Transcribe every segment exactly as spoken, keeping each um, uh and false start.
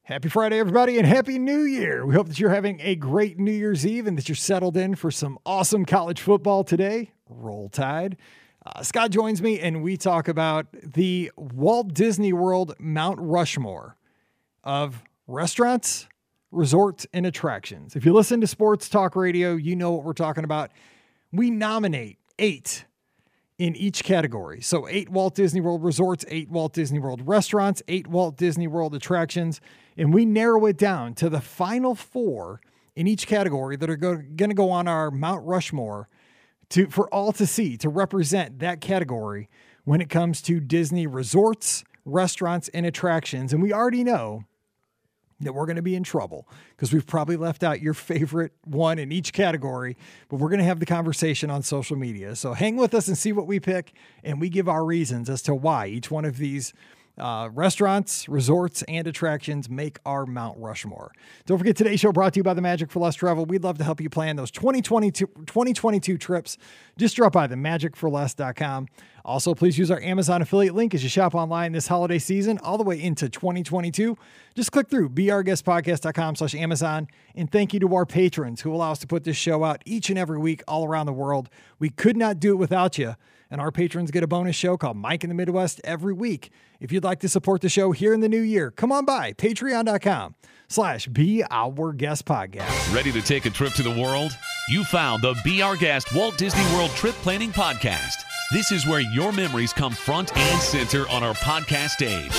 Happy Friday, everybody, and Happy New Year. We hope that you're having a great New Year's Eve and that you're settled in for some awesome college football today. Roll Tide. Uh, Scott joins me, and we talk about the Walt Disney World Mount Rushmore of restaurants, resorts, and attractions. If you listen to sports talk radio, you know what we're talking about. We nominate eight in each category. So eight Walt Disney World resorts, eight Walt Disney World restaurants, eight Walt Disney World attractions, and we narrow it down to the final four in each category that are going to go on our Mount Rushmore to for all to see, to represent that category when it comes to Disney resorts, restaurants, and attractions. And we already know that we're going to be in trouble because we've probably left out your favorite one in each category, but we're going to have the conversation on social media. So hang with us and see what we pick, and we give our reasons as to why each one of these uh, restaurants, resorts, and attractions make our Mount Rushmore. Don't forget, today's show brought to you by the Magic for Less Travel. We'd love to help you plan those twenty twenty-two, twenty twenty-two trips. Just drop by the magic for less dot com. Also, please use our Amazon affiliate link as you shop online this holiday season, all the way into twenty twenty-two. Just click through be our guest podcast dot com slash Amazon. And thank you to our patrons who allow us to put this show out each and every week all around the world. We could not do it without you. And our patrons get a bonus show called Mike in the Midwest every week. If you'd like to support the show here in the new year, come on by patreon dot com slash be our guest podcast. Ready to take a trip to the world? You found the Be Our Guest Walt Disney World Trip Planning Podcast. This is where your memories come front and center on our podcast stage.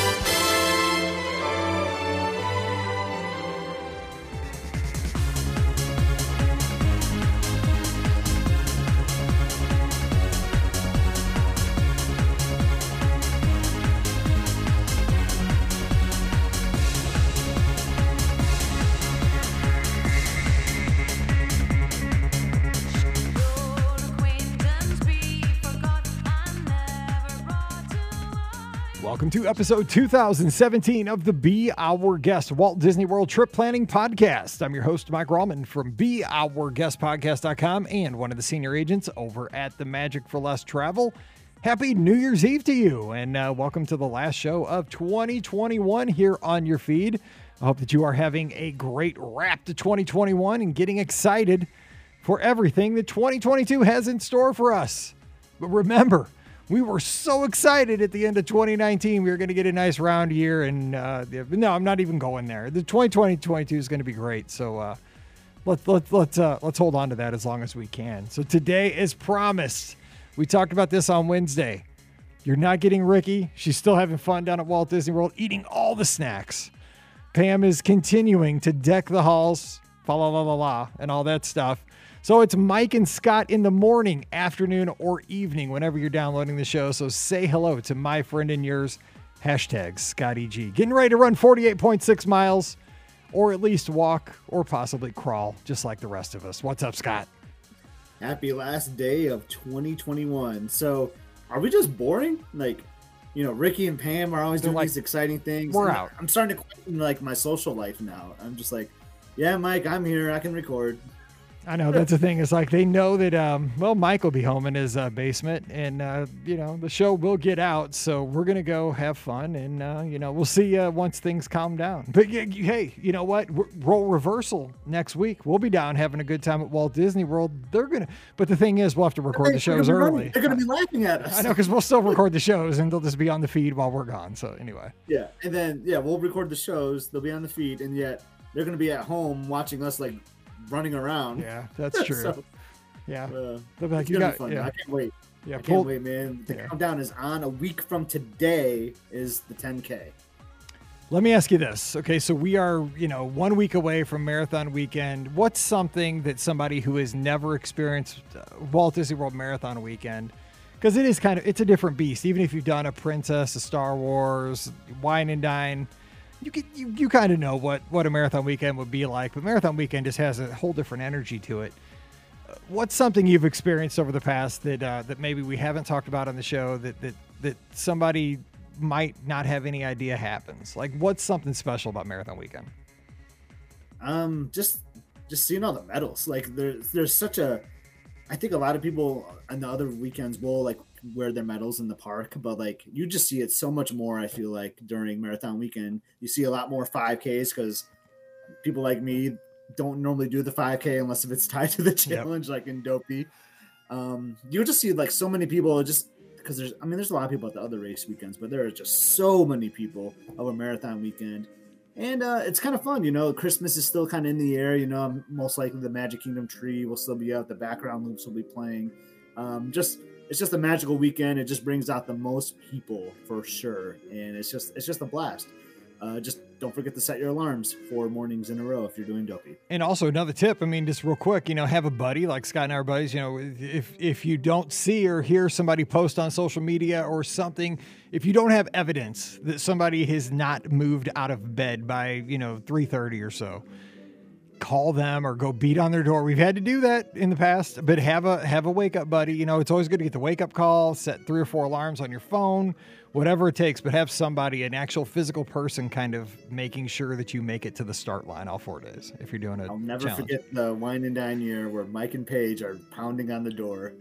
Welcome to episode two thousand seventeen of the Be Our Guest Walt Disney World Trip Planning Podcast. I'm your host, Mike Rallman from be our guest podcast dot com and one of the senior agents over at the Magic for Less Travel. Happy New Year's Eve to you, and uh, welcome to the last show of twenty twenty-one here on your feed. I hope that you are having a great wrap to twenty twenty-one and getting excited for everything that twenty twenty-two has in store for us. But remember, we were so excited at the end of twenty nineteen. We were going to get a nice round year. And uh, no, I'm not even going there. The twenty twenty twenty-two is going to be great. So uh, let's, let's, let's, uh, let's hold on to that as long as we can. So today, as promised, we talked about this on Wednesday. You're not getting Ricky. She's still having fun down at Walt Disney World, eating all the snacks. Pam is continuing to deck the halls, fa la la la la, and all that stuff. So it's Mike and Scott in the morning, afternoon, or evening, whenever you're downloading the show. So say hello to my friend and yours, hashtag Scotty G. Getting ready to run forty-eight point six miles, or at least walk, or possibly crawl, just like the rest of us. What's up, Scott? Happy last day of twenty twenty-one. So are we just boring? Like, you know, Ricky and Pam are always They're doing like, these exciting things. We're And out. I'm starting to question, like, my social life now. I'm just like, yeah, Mike, I'm here. I can record. I know that's the thing. It's like they know that, um, well, Mike will be home in his uh, basement and, uh, you know, the show will get out. So we're going to go have fun and, uh, you know, we'll see uh, once things calm down. But yeah, hey, you know what? R- role reversal next week. We'll be down having a good time at Walt Disney World. They're going to, but the thing is, we'll have to record the shows early. They're going to be laughing at us. I know, because we'll still record the shows and they'll just be on the feed while we're gone. So anyway. Yeah. And then, yeah, we'll record the shows. They'll be on the feed. And yet they're going to be at home watching us, like, running around. Yeah, that's true. so, yeah. Uh, They'll be like, it's you gonna got, be fun. yeah. I can't wait. Yeah, I pull, can't wait, man. The yeah. countdown is on. A week from today is the ten K. Let me ask you this. Okay, so we are, you know, one week away from Marathon Weekend. What's something that somebody who has never experienced uh, Walt Disney World Marathon Weekend, because it is kind of, it's a different beast. Even if you've done a Princess, a Star Wars, Wine and Dine, you can, you, you kind of know what, what a Marathon Weekend would be like. But Marathon Weekend just has a whole different energy to it. What's something you've experienced over the past that uh, that maybe we haven't talked about on the show that that that somebody might not have any idea happens? Like, what's something special about Marathon Weekend? Um, just just seeing all the medals. Like, there's there's such a. I think a lot of people on the other weekends will like wear their medals in the park, but like you just see it so much more. I feel like during marathon weekend, you see a lot more five Ks because people like me don't normally do the five K unless if it's tied to the challenge, yep. like in Dopey. Um, you just see like so many people just because there's, I mean, there's a lot of people at the other race weekends, but there are just so many people of a marathon weekend. And uh, it's kind of fun, you know, Christmas is still kind of in the air, you know, most likely the Magic Kingdom tree will still be out. The background loops will be playing. Um, just, it's just a magical weekend. It just brings out the most people for sure. And it's just, it's just a blast. Uh, just don't forget to set your alarms four mornings in a row if you're doing Dopey. And also another tip, I mean, just real quick, you know, have a buddy like Scott and our buddies, you know, if, if you don't see or hear somebody post on social media or something, if you don't have evidence that somebody has not moved out of bed by, you know, three thirty or so, call them or go beat on their door. We've had to do that in the past, but have a, have a wake up buddy. You know, it's always good to get the wake up call, set three or four alarms on your phone, whatever it takes, but have somebody, an actual physical person kind of making sure that you make it to the start line all four days if you're doing a I'll never challenge. forget the wine and dine year where Mike and Paige are pounding on the door.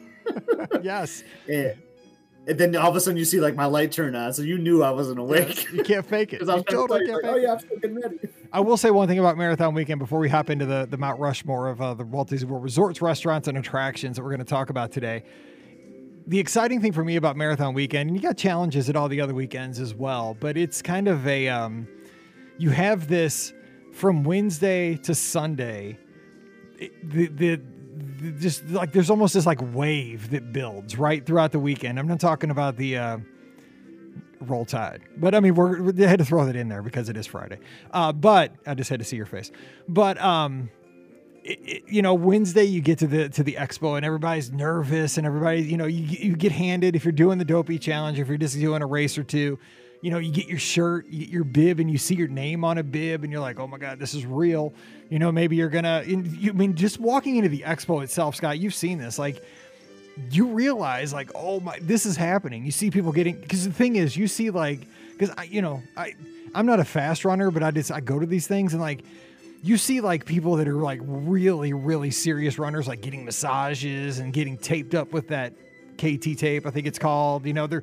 Yes. And, and then all of a sudden you see like my light turn on, so you knew I wasn't awake. Yeah, you can't fake it. I was You totally like, can't oh fake yeah, I'm still getting ready. I will say one thing about Marathon Weekend before we hop into the, the Mount Rushmore of uh, the Walt Disney World Resorts, restaurants, and attractions that we're going to talk about today. The exciting thing for me about Marathon Weekend, and you got challenges at all the other weekends as well, but it's kind of a, um, you have this from Wednesday to Sunday, it, the, the, the, just like, there's almost this like wave that builds right throughout the weekend. I'm not talking about the, uh, Roll Tide, but I mean, we're, we had to throw that in there because it is Friday. Uh, but I just had to see your face, but, um, It, it, you know, Wednesday you get to the to the expo and everybody's nervous and everybody, you know, you you get handed, if you're doing the Dopey challenge, if you're just doing a race or two, you know, you get your shirt, you get your bib, and you see your name on a bib, and you're like, oh my God, this is real. You know, maybe you're gonna. You I mean, just walking into the expo itself, Scott, you've seen this, like. You realize like, oh my, this is happening. You see people getting, because the thing is, you see like, because I, you know, I I'm not a fast runner, but I just I go to these things and like. You see like people that are like really, really serious runners, like getting massages and getting taped up with that K T tape, I think it's called, you know, they're,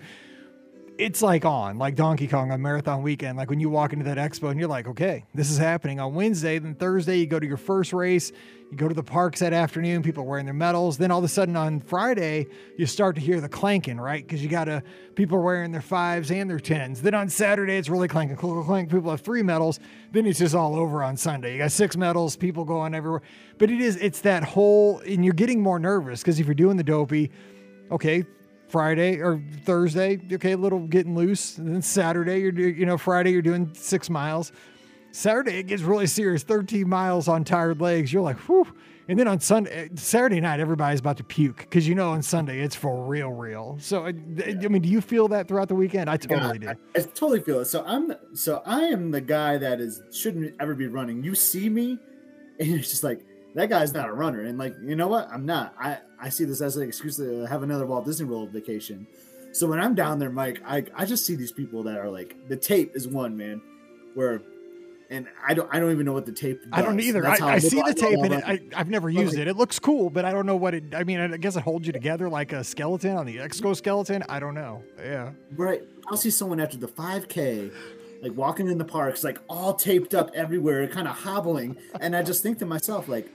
it's like on like Donkey Kong on Marathon Weekend. Like when you walk into that expo and you're like, okay, this is happening on Wednesday. Then Thursday, you go to your first race, you go to the parks that afternoon, people are wearing their medals. Then all of a sudden on Friday, you start to hear the clanking, right? Because you got to, people are wearing their fives and their tens. Then on Saturday, it's really clanking, clank, clank. People have three medals. Then it's just all over on Sunday. You got six medals, people going everywhere. But it is, it's that whole, and you're getting more nervous because if you're doing the Dopey, okay, Friday or Thursday, okay, a little getting loose. And then Saturday, you're doing, you know, Friday, you're doing six miles. Saturday, it gets really serious, thirteen miles on tired legs. You're like, whew. And then on Sunday, Saturday night, everybody's about to puke because, you know, on Sunday, it's for real, real. So, I, I mean, do you feel that throughout the weekend? I totally yeah, do. I, I totally feel it. So I'm, so I am the guy that is, shouldn't ever be running. You see me and you're just like, that guy's not a runner. And like, you know what? I'm not. I, I see this as an excuse to have another Walt Disney World vacation. So when I'm down there, Mike, I, I just see these people that are like, the tape is one, man, where, and I don't, I don't even know what the tape does. I don't either. I, I see the tape and it, I, I've never used like, it. It looks cool, but I don't know what it, I mean, I guess it holds you together like a skeleton on the exoskeleton. I don't know. Yeah. Right. I'll see someone after the five K, like walking in the parks, like all taped up everywhere, kind of hobbling. And I just think to myself, like,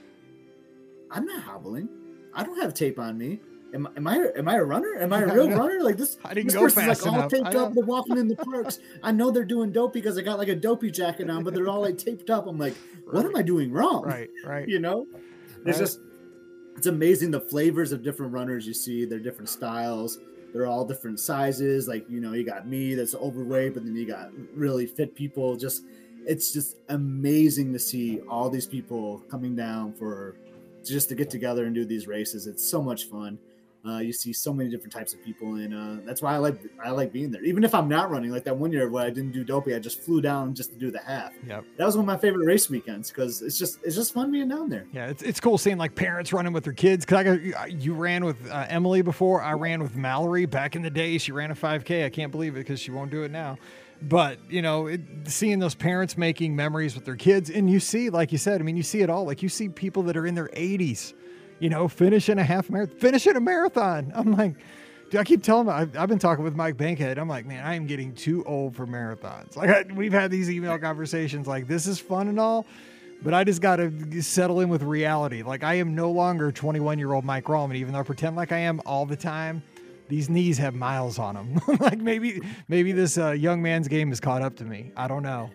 I'm not hobbling. I don't have tape on me. Am, am I am I a runner? Am I a real runner? Like this, I didn't this go person's fast like all enough. taped up. They're walking in the parks. I know they're doing Dopey because they got like a Dopey jacket on, but they're all like taped up. I'm like, what right. am I doing wrong? Right, right. You know, it's right. just, it's amazing the flavors of different runners you see. They're different styles. They're all different sizes. Like, you know, you got me that's overweight, but then you got really fit people. Just, it's just amazing to see all these people coming down for just to get together and do these races. It's so much fun. Uh, you see so many different types of people, and uh, that's why I like I like being there. Even if I'm not running, like that one year where I didn't do Dopey, I just flew down just to do the half. Yep. That was one of my favorite race weekends because it's just it's just fun being down there. Yeah, it's it's cool seeing like parents running with their kids. Cause I got you ran with uh, Emily before. I ran with Mallory back in the day. She ran a five K. I can't believe it because she won't do it now. But, you know, it, seeing those parents making memories with their kids, and you see, like you said, I mean, you see it all. Like you see people that are in their eighties, you know, finishing a half marathon, finishing a marathon. I'm like, Dude, I keep telling him, I've, I've been talking with Mike Bankhead. I'm like, man, I am getting too old for marathons. Like I, we've had these email conversations like this is fun and all, but I just got to settle in with reality. Like I am no longer twenty-one year old Mike Rallman, even though I pretend like I am all the time. These knees have miles on them. Like maybe, maybe this uh, young man's game has caught up to me. I don't know.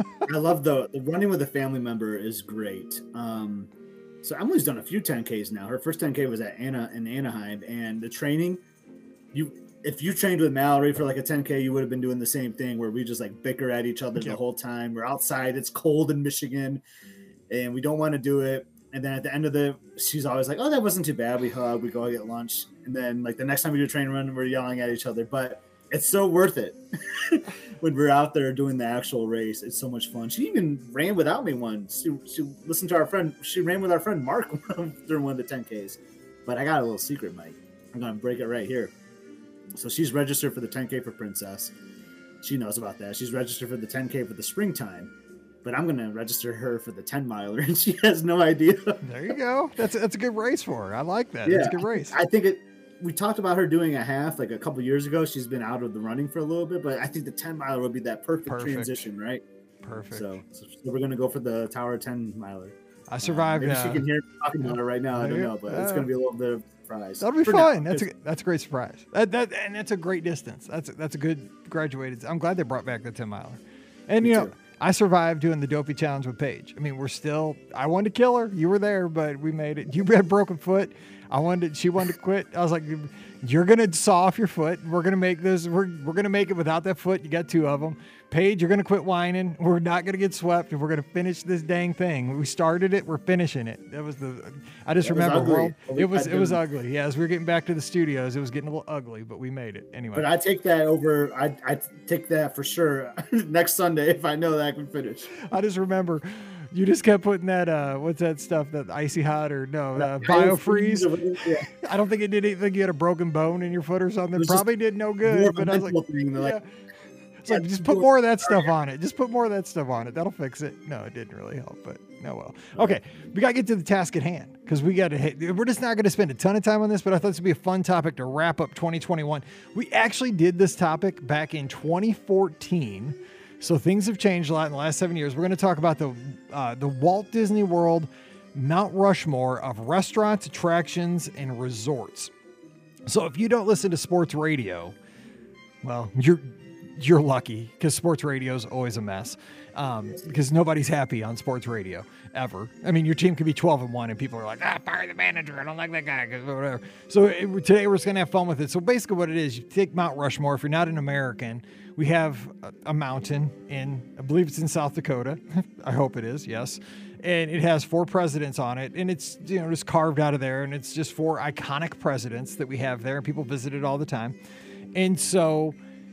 I love the, the running with a family member is great. Um, so Emily's done a few ten Ks now. Her first ten K was at Anna in Anaheim, and the training, you if you trained with Mallory for like a ten K, you would have been doing the same thing where we just like bicker at each other yep. the whole time. We're outside, it's cold in Michigan, and we don't want to do it. And then at the end of the, she's always like, "Oh, that wasn't too bad." We hug, we go get lunch, and then like the next time we do a train run, we're yelling at each other. But it's so worth it when we're out there doing the actual race. It's so much fun. She even ran without me once. She, she listened to our friend. She ran with our friend Mark during one of the ten Ks. But I got a little secret, Mike. I'm gonna break it right here. So she's registered for the ten K for Princess. She knows about that. She's registered for the ten K for the springtime. But I'm going to register her for the ten miler, and she has no idea. There you go. That's a, that's a good race for her. I like that. Yeah, that's a good race. I think it. We talked about her doing a half like a couple years ago. She's been out of the running for a little bit, but I think the ten miler will be that perfect, perfect. transition, right? Perfect. So, so we're going to go for the Tower ten miler. I survived. Uh, maybe uh, she can hear me talking about it right now. I don't know, but uh, it's going to be a little bit of a surprise. That'll be fun. Now, that's a that's a great surprise. That, that and that's a great distance. That's a, that's a good graduated. I'm glad they brought back the ten miler. And you know. Too. I survived doing the Dopey Challenge with Paige. I mean, we're still, I wanted to kill her. You were there, but we made it. You had broken foot. I wanted, she wanted to quit. I was like, you're going to saw off your foot. We're going to make this, we're, we're going to make it without that foot. You got two of them. Paige, you're going to quit whining. We're not going to get swept, and we're going to finish this dang thing. We started it. We're finishing it. That was the, I just that remember, was world, it was, it was ugly. Yeah, as we were getting back to the studios, it was getting a little ugly, but we made it anyway. But I take that over, I I take that for sure next Sunday if I know that I can finish. I just remember you just kept putting that, uh, what's that stuff, that icy hot or no, uh, BioFreeze. Yeah. I don't think it did anything. You had a broken bone in your foot or something. Probably did no good, but I was like, thing, yeah. like It's like, just put more of that stuff on it. Just put more of that stuff on it. That'll fix it. No, it didn't really help, but no, well. Okay, we got to get to the task at hand because we got to hit. We're just not going to spend a ton of time on this, but I thought this would be a fun topic to wrap up twenty twenty-one. We actually did this topic back in twenty fourteen, so things have changed a lot in the last seven years. We're going to talk about the uh, the Walt Disney World Mount Rushmore of restaurants, attractions, and resorts. So if you don't listen to sports radio, well, you're you're lucky because sports radio is always a mess um, because nobody's happy on sports radio ever. I mean, your team could be twelve and one and people are like, ah, fire the manager. I don't like that guy. Whatever. So it, today we're just going to have fun with it. So basically what it is, you take Mount Rushmore. If you're not an American, we have a, a mountain in, I believe it's in South Dakota. I hope it is. Yes. And it has four presidents on it, and it's, you know, just carved out of there, and it's just four iconic presidents that we have there, and people visit it all the time. And so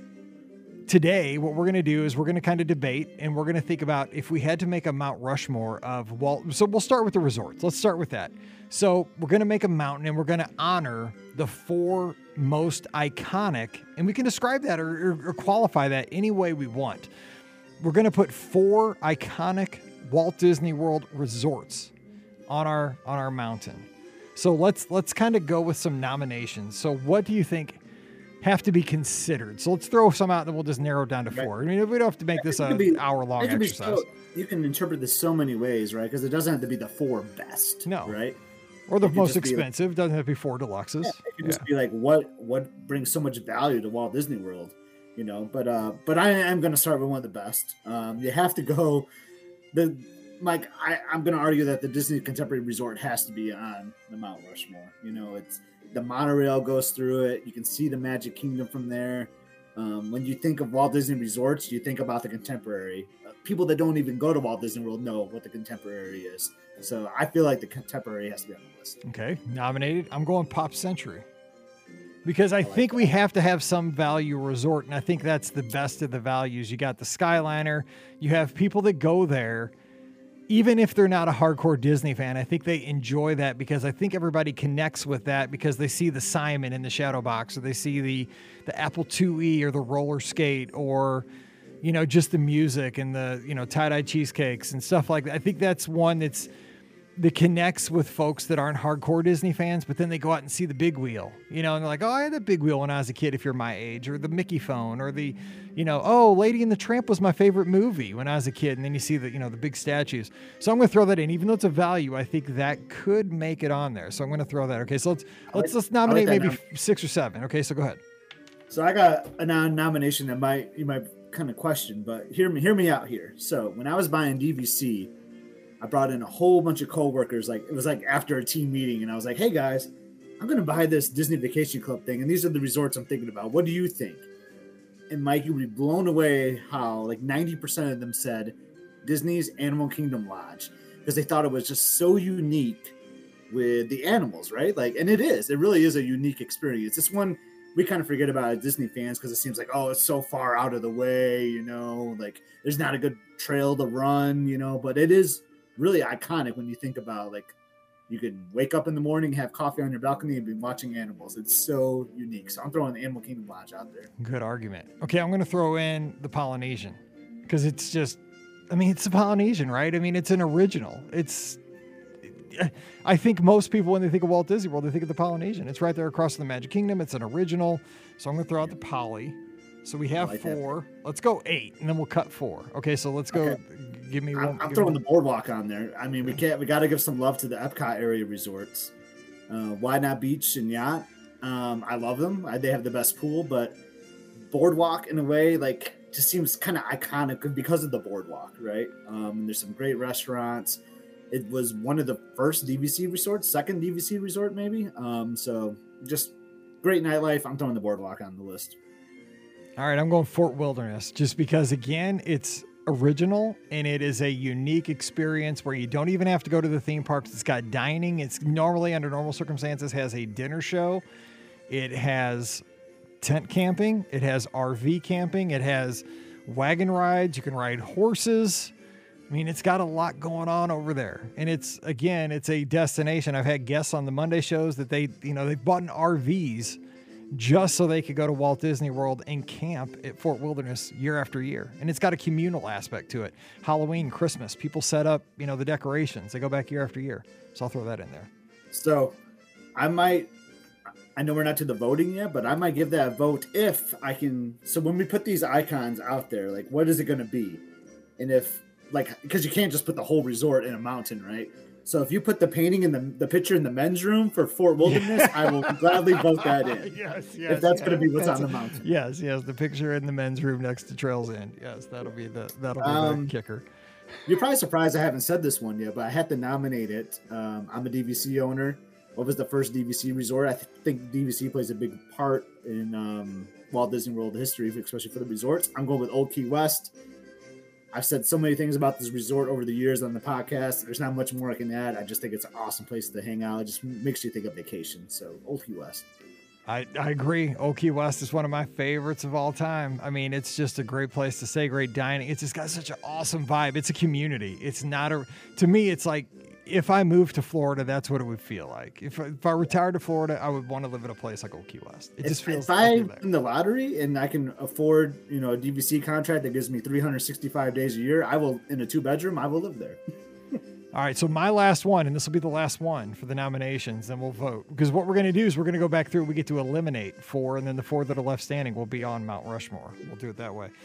today, what we're going to do is we're going to kind of debate, and we're going to think about if we had to make a Mount Rushmore of Walt. So we'll start with the resorts. Let's start with that. So we're going to make a mountain, and we're going to honor the four most iconic, and we can describe that or, or, or qualify that any way we want. We're going to put four iconic Walt Disney World resorts on our on our mountain. So let's let's kind of go with some nominations. So what do you think have to be considered? So let's throw some out, and then we'll just narrow it down to four. I mean, we don't have to make this an hour-long exercise. So, you can interpret this so many ways, right? Because it doesn't have to be the four best, no, right? Or the most expensive. Like, doesn't have to be four deluxes. Yeah, it can yeah. just be like what what brings so much value to Walt Disney World, you know. But uh, but I am going to start with one of the best. Um, you have to go. The Mike, I, I'm going to argue that the Disney Contemporary Resort has to be on the Mount Rushmore. You know, it's the monorail goes through it. You can see the Magic Kingdom from there. Um, when you think of Walt Disney Resorts, you think about the Contemporary. Uh, people that don't even go to Walt Disney World know what the Contemporary is. So I feel like the Contemporary has to be on the list. Okay, nominated. I'm going Pop Century. Because I, I like think that. We have to have some value resort, and I think that's the best of the values. You got the Skyliner. You have people that go there, even if they're not a hardcore Disney fan. I think they enjoy that because I think everybody connects with that because they see the Simon in the shadow box, or they see the, the Apple two E or the roller skate, or, you know, just the music and the, you know, tie-dye cheesecakes and stuff like that. I think that's one that's that connects with folks that aren't hardcore Disney fans, but then they go out and see the big wheel, you know, and they're like, oh, I had the big wheel when I was a kid, if you're my age, or the Mickey phone, or the, you know, oh, Lady and the Tramp was my favorite movie when I was a kid. And then you see the, you know, the big statues. So I'm going to throw that in, even though it's a value, I think that could make it on there. So I'm going to throw that. Okay. So let's, let's, let's nominate like maybe nom- six or seven. Okay. So go ahead. So I got a non nomination that might, you might kind of question, but hear me, hear me out here. So when I was buying D V C, I brought in a whole bunch of coworkers. Like it was like after a team meeting, and I was like, "Hey guys, I'm gonna buy this Disney Vacation Club thing, and these are the resorts I'm thinking about. What do you think?" And Mike, you'd be blown away how like ninety percent of them said Disney's Animal Kingdom Lodge, because they thought it was just so unique with the animals, right? Like, and it is. It really is a unique experience. It's one we kind of forget about as Disney fans because it seems like, oh, it's so far out of the way, you know, like there's not a good trail to run, you know, but it is really iconic when you think about, like, you could wake up in the morning, have coffee on your balcony, and be watching animals. It's so unique. So I'm throwing the Animal Kingdom Lodge out there. Good argument. Okay, I'm going to throw in the Polynesian because it's just, I mean, it's the Polynesian, right? I mean, it's an original. It's, I think most people, when they think of Walt Disney World, they think of the Polynesian. It's right there across the Magic Kingdom. It's an original. So I'm going to throw out the Poly. So we have like four. That. Let's go eight, and then we'll cut four. Okay, so let's go. Okay. Give me one. I'm, I'm throwing me. the Boardwalk on there. I mean, we can't. We got to give some love to the Epcot area resorts. Uh, Why Not Beach and Yacht. Um, I love them. I, they have the best pool, but Boardwalk in a way like just seems kind of iconic because of the Boardwalk, right? Um, and there's some great restaurants. It was one of the first D V C resorts, second D V C resort maybe. Um, so just great nightlife. I'm throwing the Boardwalk on the list. All right, I'm going Fort Wilderness just because, again, it's original and it is a unique experience where you don't even have to go to the theme parks. It's got dining. It's normally, under normal circumstances, has a dinner show. It has tent camping. It has R V camping. It has wagon rides. You can ride horses. I mean, it's got a lot going on over there. And it's, again, it's a destination. I've had guests on the Monday shows that they, you know, they've bought in R Vs just so they could go to Walt Disney World and camp at Fort Wilderness year after year. And it's got a communal aspect to it. Halloween, Christmas, people set up, you know, the decorations. They go back year after year. So I'll throw that in there. So I might, I know we're not to the voting yet, but I might give that vote if I can. So when we put these icons out there, like, what is it going to be? And if, like, because you can't just put the whole resort in a mountain, right? So if you put the painting in the the picture in the men's room for Fort Wilderness, I will gladly vote that in. Yes, yes. If that's yes, going to be what's on the mountain. Yes, yes. The picture in the men's room next to Trails End. Yes, that'll be the that'll be um, the kicker. You're probably surprised I haven't said this one yet, but I had to nominate it. Um, I'm a D V C owner. What was the first D V C resort? I th- think D V C plays a big part in um, Walt Disney World history, especially for the resorts. I'm going with Old Key West. I've said so many things about this resort over the years on the podcast. There's not much more I can add. I just think it's an awesome place to hang out. It just makes you think of vacation. So Old Key West. I, I agree. Old Key West is one of my favorites of all time. I mean, it's just a great place to stay, great dining. It's just got such an awesome vibe. It's a community. It's not a, to me, it's like, if I moved to Florida, that's what it would feel like. If, if I retired to Florida, I would want to live in a place like Old Key West. It if, just feels if I win the lottery and I can afford, you know, a D V C contract that gives me three hundred sixty-five days a year, I will, in a two bedroom, I will live there. All right, so my last one, and this will be the last one for the nominations, and we'll vote. Because what we're going to do is we're going to go back through, we get to eliminate four, and then the four that are left standing will be on Mount Rushmore. We'll do it that way.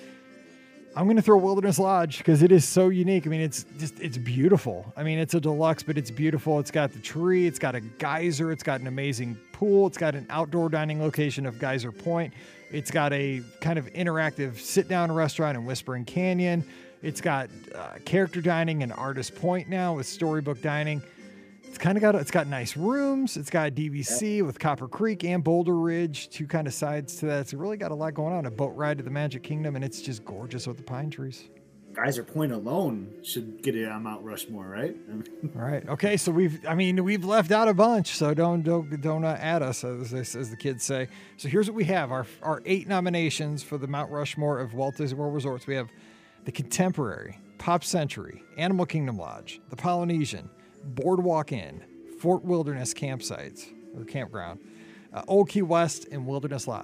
I'm going to throw Wilderness Lodge because it is so unique. I mean, it's just, it's beautiful. I mean, it's a deluxe, but it's beautiful. It's got the tree. It's got a geyser. It's got an amazing pool. It's got an outdoor dining location of Geyser Point. It's got a kind of interactive sit-down restaurant in Whispering Canyon. It's got uh, character dining and Artist Point now with Storybook Dining. It's kind of got, it's got nice rooms. It's got D V C yeah. with Copper Creek and Boulder Ridge, two kind of sides to that. It's really got a lot going on. A boat ride to the Magic Kingdom, and it's just gorgeous with the pine trees. Geyser Point alone should get it on Mount Rushmore, right? All right. Okay. So we've, I mean, we've left out a bunch. So don't don't don't uh, add us, as, as the kids say. So here's what we have: our our eight nominations for the Mount Rushmore of Walt Disney World resorts. We have the Contemporary, Pop Century, Animal Kingdom Lodge, the Polynesian, Boardwalk Inn, Fort Wilderness campsites or campground, uh, Old Key West, and Wilderness Lodge.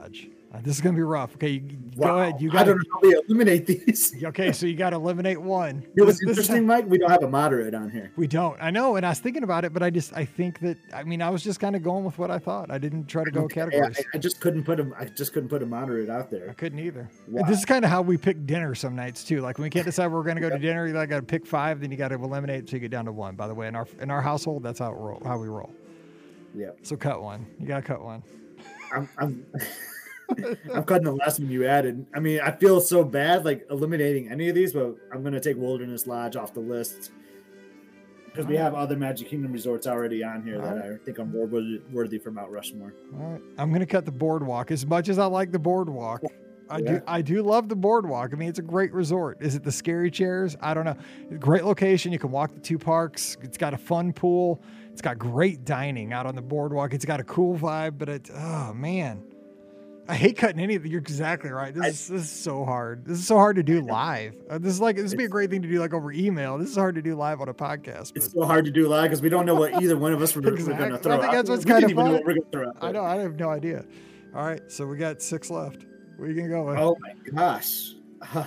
Uh, this is going to be rough. Okay, you, Wow. go ahead. You got I don't know how we eliminate these. Okay, so you got to eliminate one. It was This- this is interesting, how- Mike. We don't have a moderate on here. We don't. I know, and I was thinking about it, but I just I think that I mean I was just kind of going with what I thought. I didn't try to go Okay, categories. I, I just couldn't put him. I just couldn't put a moderate out I there. couldn't either. Wow. This is kind of how we pick dinner some nights too. Like when we can't decide where we're going to go to dinner, you like got to pick five, then you got to eliminate until you get down to one. By the way, in our in our household, that's how it roll, how we roll. Yeah, So cut one. You got to cut one. I'm. I'm I'm cutting the last one you added. I mean, I feel so bad like eliminating any of these, but I'm gonna take Wilderness Lodge off the list because we have other Magic Kingdom resorts already on here that I think are more worthy, worthy for Mount Rushmore. All right. I'm going to cut the boardwalk. As much as I like the boardwalk, I Yeah. do I do love the boardwalk. I mean, it's a great resort. Is it the scary chairs? I don't know. Great location. You can walk the two parks. It's got a fun pool. It's got great dining out on the boardwalk. It's got a cool vibe, but it oh man. I hate cutting any of the. You're exactly right. This, I- is, this is so hard. This is so hard to do live. Uh, this is like this would be a great thing to do like over email. This is hard to do live on a podcast. But It's so hard to do live because we don't know what either one of us were, Exactly. going to I throw think out. that's what's We kinda didn't even know fun. what we're going to throw out. I know. I have no idea. All right, so we got six left. Where you gonna go with? Oh my gosh.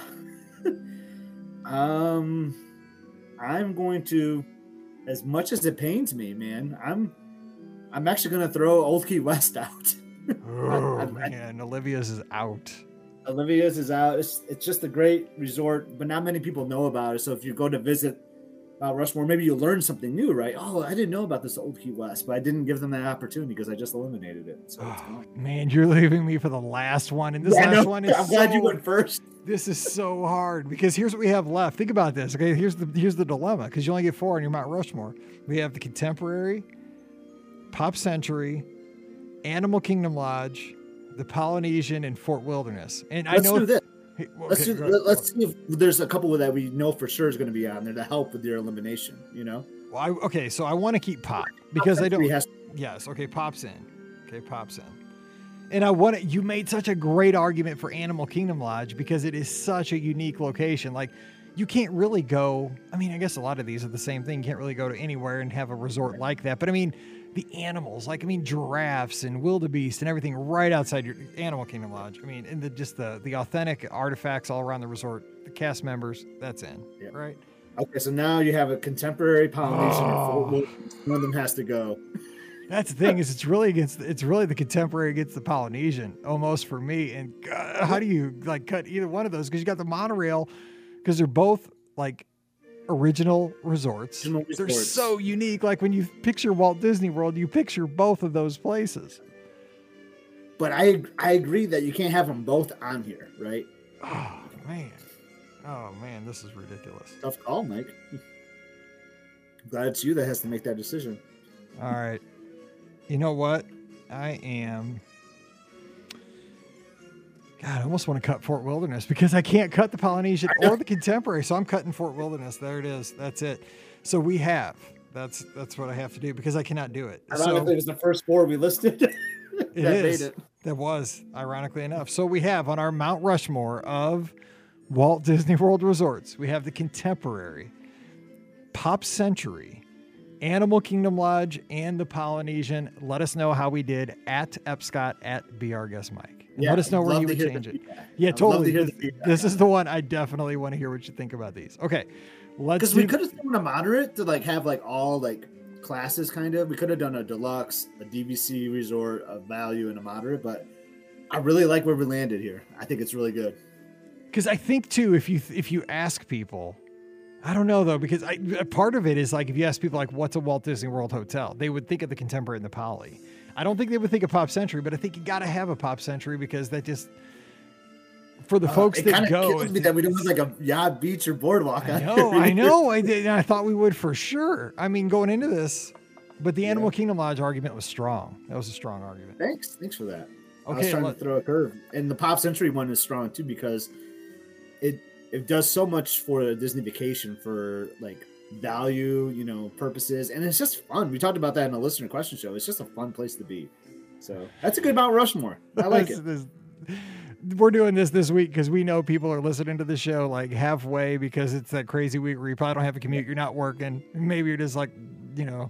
um, I'm going to, as much as it pains me, man. I'm, I'm actually going to throw Old Key West out. Oh I- I- man, Olivia's is out. Olivia's is out. It's, it's just a great resort, but not many people know about it. So if you go to visit Mount Rushmore, maybe you learn something new, right? Oh, I didn't know about this Old Key West, but I didn't give them that opportunity because I just eliminated it. So it's Oh, gone. man, you're leaving me for the last one, and this Yeah, I last know. one is I'm glad you so- went first. This is so hard because here's what we have left. Think about this. Okay, here's the here's the dilemma because you only get four on your Mount Rushmore. We have the Contemporary, Pop Century, Animal Kingdom Lodge, the Polynesian, and Fort Wilderness. And Let's I know do this. Hey, well, Let's okay, do, go ahead. let's see if there's a couple that we know for sure is going to be on there to help with your elimination. You know, Well, I, okay, so I want to keep Pop because I don't. He has- Yes. Okay. Pops in. Okay. Pops in. And I want it. You made such a great argument for Animal Kingdom Lodge because it is such a unique location. Like, you can't really go. I mean, I guess a lot of these are the same thing. You can't really go to anywhere and have a resort like that. But I mean, the animals, like I mean, giraffes and wildebeest and everything right outside your Animal Kingdom Lodge. I mean, and the just the the authentic artifacts all around the resort. The cast members, that's in, Yeah. right? Okay, so now you have a Contemporary, Polynesian, and Oh. Fort Wilderness. One of them has to go. That's the thing is it's really against it's really the Contemporary against the Polynesian almost for me. And God, how do you like cut either one of those? Because you got the monorail because they're both like original resorts. Original They're resorts. so unique. Like when you picture Walt Disney World, you picture both of those places. But I I agree that you can't have them both on here, right? Oh man, oh man, this is ridiculous. Tough call, Mike. Glad it's you that has to make that decision. All right, you know what? I am. God, I almost want to cut Fort Wilderness because I can't cut the Polynesian or the Contemporary, so I'm cutting Fort Wilderness. There it is. That's it. So we have. That's that's what I have to do because I cannot do it. Ironically, So it was the first four we listed. it that is. made it. That was ironically enough. So we have on our Mount Rushmore of Walt Disney World resorts, we have the Contemporary, Pop Century, Animal Kingdom Lodge, and the Polynesian. Let us know how we did at Epscott at Be Our Guest Mike. And Yeah, let us know where love you to would hear the change it. feedback. Yeah, I'd love to totally. hear the This, feedback this on is the one I definitely want to hear what you think about these. Okay, let's Because do. we could have thrown a moderate to like have like all like classes kind of. We could have done a deluxe, a D V C resort, a value, and a moderate. But I really like where we landed here. I think it's really good. Because I think too, if you if you ask people, I don't know though, because I, part of it is like if you ask people like, what's a Walt Disney World hotel, they would think of the Contemporary and the Poly. I don't think they would think of Pop Century, but I think you got to have a Pop Century because that just for the Uh, folks it that kinda go. kills me that we don't have like a yacht, beach, or boardwalk. I on know, here. I know, I did. And I thought we would for sure. I mean, going into this, but the Animal Yeah. Kingdom Lodge argument was strong. That was a strong argument. Thanks, thanks for that. I was Okay, trying let- to throw a curve, and the Pop Century one is strong too because it it does so much for a Disney vacation for like value, you know, purposes, and it's just fun. We talked about that in a listener question show. It's just a fun place to be. So that's a good Mount Rushmore. I like This- it. this- we're doing this this week because we know people are listening to the show like halfway because it's that crazy week where you probably don't have a commute, you're not working, maybe you're just like, you know,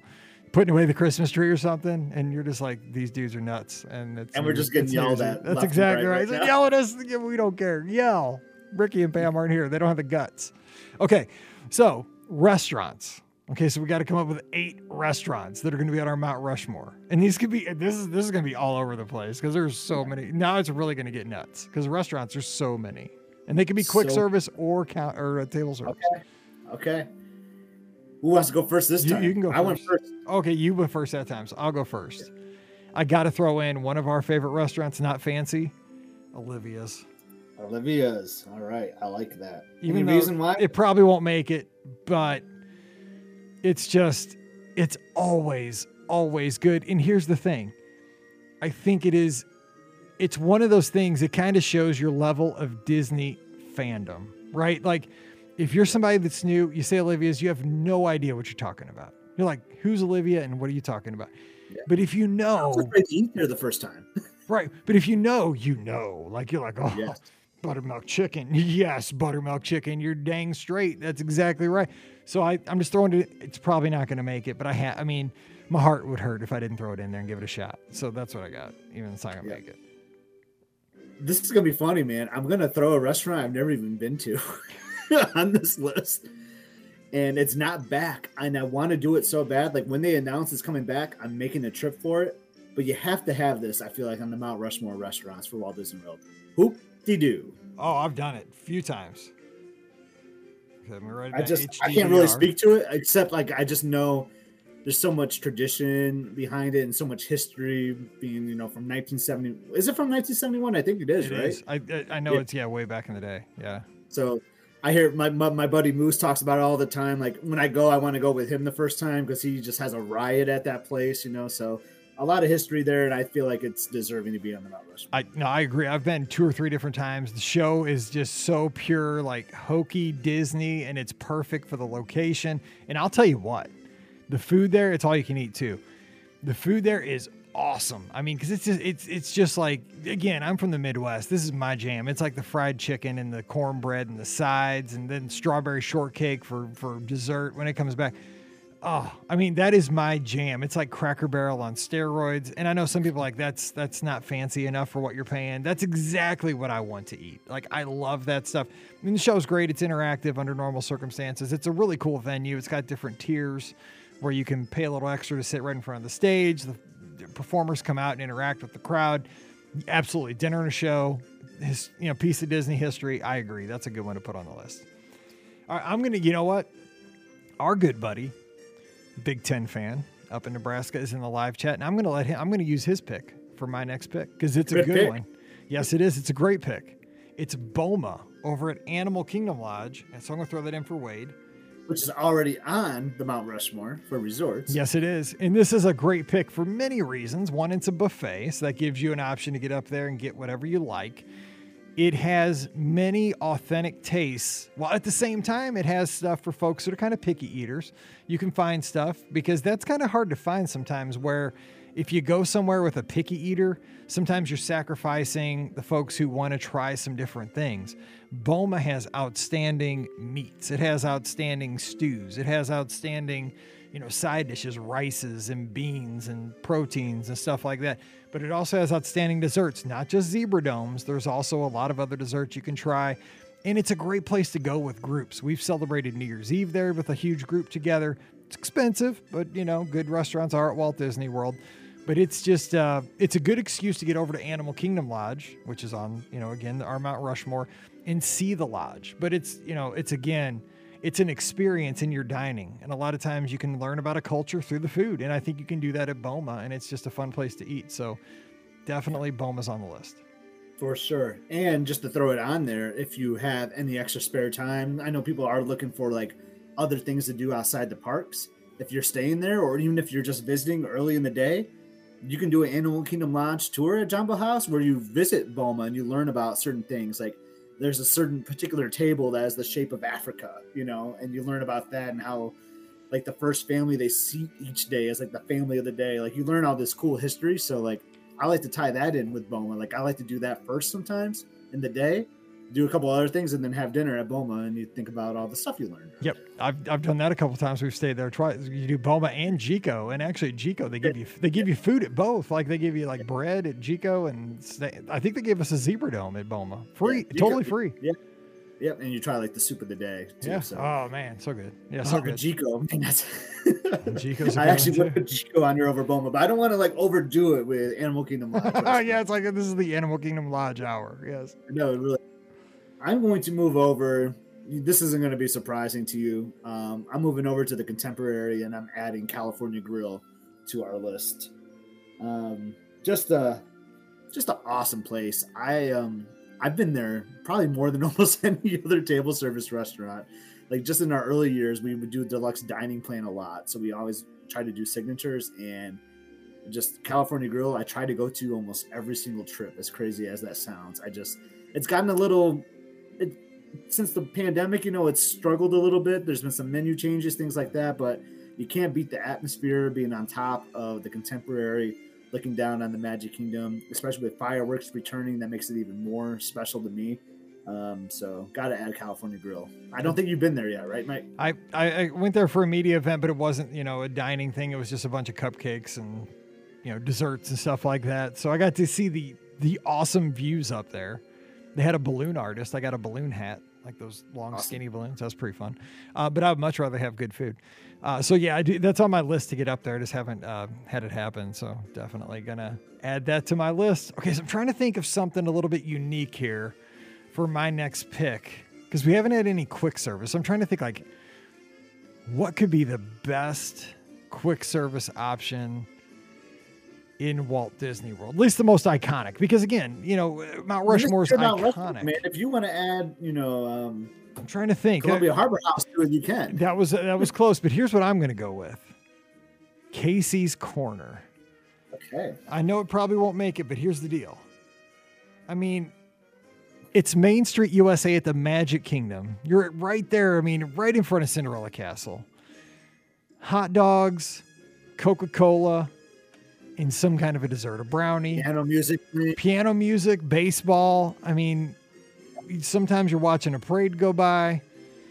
putting away the Christmas tree or something, and you're just like, these dudes are nuts. And it's And we're just getting it's yelled Year's Eve. at That's left and exactly right right. right It's like, now. yell at us. Yeah, we don't care. Yell. Ricky and Pam aren't here. They don't have the guts. Okay. So restaurants. Okay. So we got to come up with eight restaurants that are going to be on our Mount Rushmore. And these could be, this is, this is going to be all over the place because there's so many. Now it's really going to get nuts because restaurants are so many. And they can be quick So- service or count or uh, table service. Okay. Okay. Who wants to go first this You- time? you can go I went first. first. Okay, you went first that time, so I'll go first. I got to throw in one of our favorite restaurants, not fancy, Olivia's. Olivia's. All right. I like that. Even Any though reason why? it probably won't make it, but it's just, it's always, always good. And here's the thing. I think it is, it's one of those things that kind of shows your level of Disney fandom, right? Like, if you're somebody that's new, you say Olivia's, you have no idea what you're talking about. You're like, who's Olivia and what are you talking about? Yeah. But if you I know, was afraid to eat there the first time. right. But if you know, you know, like you're like, oh, Yes. buttermilk chicken. Yes, buttermilk chicken. You're dang straight. That's exactly right. So I, I'm just throwing it. It's probably not going to make it, but I ha- I mean, my heart would hurt if I didn't throw it in there and give it a shot. So that's what I got. Even if it's not going to Yeah. make it. This is gonna be funny, man. I'm gonna throw a restaurant I've never even been to on this list, and it's not back. And I want to do it so bad. Like when they announce it's coming back, I'm making a trip for it. But you have to have this. I feel like on the Mount Rushmore restaurants for Walt Disney World. Hoop-de-doo. Oh, I've done it a few times. Okay, let me write it I down. just I can't really H D V R. speak to it except like I just know there's so much tradition behind it and so much history being, you know, from nineteen seventy. Is it from nineteen seventy-one? I think it is, It right? is. I I I know Yeah. it's yeah way back in the day. Yeah. So I hear my, my my buddy Moose talks about it all the time. Like when I go, I want to go with him the first time because he just has a riot at that place, you know. So a lot of history there, and I feel like it's deserving to be on the Mount Rushmore. I no, I agree. I've been two or three different times. The show is just so pure, like hokey Disney, and it's perfect for the location. And I'll tell you what, the food there, it's all you can eat too. The food there is awesome. I mean, because it's just it's it's just like, again, I'm from the Midwest. This is my jam. It's like the fried chicken and the cornbread and the sides, and then strawberry shortcake for for dessert when it comes back. Oh, I mean, that is my jam. It's like Cracker Barrel on steroids. And I know some people are like, that's that's not fancy enough for what you're paying. That's exactly what I want to eat. Like, I love that stuff. I mean, the show's great. It's interactive under normal circumstances. It's a really cool venue. It's got different tiers where you can pay a little extra to sit right in front of the stage. The, the performers come out and interact with the crowd. Absolutely. Dinner and a show. His, you know, piece of Disney history. I agree. That's a good one to put on the list. All right, I'm going to, you know what? Our good buddy, Big Ten fan up in Nebraska, is in the live chat, and I'm going to let him. I'm going to use his pick for my next pick because it's a Good good pick. one. Yes, it is. It's a great pick. It's Boma over at Animal Kingdom Lodge, and so I'm going to throw that in for Wade. Which is already on the Mount Rushmore for resorts. Yes, it is, and this is a great pick for many reasons. One, it's a buffet, so that gives you an option to get up there and get whatever you like. It has many authentic tastes, while at the same time, it has stuff for folks that are kind of picky eaters. You can find stuff because that's kind of hard to find sometimes, where if you go somewhere with a picky eater, sometimes you're sacrificing the folks who want to try some different things. Boma has outstanding meats. It has outstanding stews. It has outstanding, you know, side dishes, rices and beans and proteins and stuff like that. But it also has outstanding desserts, not just zebra domes. There's also a lot of other desserts you can try. And it's a great place to go with groups. We've celebrated New Year's Eve there with a huge group together. It's expensive, but, you know, good restaurants are at Walt Disney World. But it's just, uh, it's a good excuse to get over to Animal Kingdom Lodge, which is on, you know, again, our Mount Rushmore, and see the lodge. But it's, you know, it's, again, it's an experience in your dining. And a lot of times you can learn about a culture through the food. And I think you can do that at Boma, and it's just a fun place to eat. So definitely Boma's on the list. For sure. And just to throw it on there, if you have any extra spare time, I know people are looking for like other things to do outside the parks. If you're staying there, or even if you're just visiting early in the day, you can do an Animal Kingdom Lodge tour at Jumbo House where you visit Boma and you learn about certain things. Like there's a certain particular table that has the shape of Africa, you know, and you learn about that and how like the first family they see each day is like the family of the day. Like you learn all this cool history. So like I like to tie that in with Boma. Like I like to do that first sometimes in the day do a couple other things, and then have dinner at Boma, and you think about all the stuff you learned. Yep, I've I've done that a couple times. We've stayed there. Try you do Boma and Jico, and actually Jico they give you they give you food at both. Like they give you like bread at Jico, and stay, I think they gave us a Zebra Dome at Boma, free, yeah, totally free. Yeah. Yep, and you try like the soup of the day too. Yeah. So. Oh man, so good. Yeah, so oh, good. Jico, man, that's. Jico's I actually would put Jico on your over Boma, but I don't want to like overdo it with Animal Kingdom Lodge. Oh yeah, it's like this is the Animal Kingdom Lodge hour. Yes. No, really. I'm going to move over. This isn't going to be surprising to you. Um, I'm moving over to the Contemporary, and I'm adding California Grill to our list. Um, just a, just an awesome place. I um. I've been there probably more than almost any other table service restaurant. Like just in our early years, we would do deluxe dining plan a lot. So we always try to do signatures, and just California Grill. I try to go to almost every single trip, as crazy as that sounds. I just, it's gotten a little, it, since the pandemic, you know, it's struggled a little bit. There's been some menu changes, things like that, but you can't beat the atmosphere being on top of the Contemporary, looking down on the Magic Kingdom, especially with fireworks returning. That makes it even more special to me. Um, so got to add California Grill. I don't think you've been there yet, right, Mike? I, I, I went there for a media event, but it wasn't, you know, a dining thing. It was just a bunch of cupcakes and, you know, desserts and stuff like that. So I got to see the, the awesome views up there. They had a balloon artist. I got a balloon hat, like those long, awesome. skinny balloons. That was pretty fun. Uh, but I would much rather have good food. Uh, so yeah, I do, that's on my list to get up there. I just haven't uh, had it happen. So definitely gonna add that to my list. Okay, so I'm trying to think of something a little bit unique here for my next pick, because we haven't had any quick service. I'm trying to think like what could be the best quick service option in Walt Disney World, at least the most iconic. Because again, you know, Mount Rushmore is iconic. Rushmore, man, if you want to add, you know. Um... I'm trying to think. Columbia Harbor House to it, you can. That was that was close, but here's what I'm going to go with. Casey's Corner. Okay. I know it probably won't make it, but here's the deal. I mean, it's Main Street U S A at the Magic Kingdom. You're right there, I mean, right in front of Cinderella Castle. Hot dogs, Coca-Cola, and some kind of a dessert, a brownie. Piano music. Piano music, baseball. I mean... Sometimes you're watching a parade go by.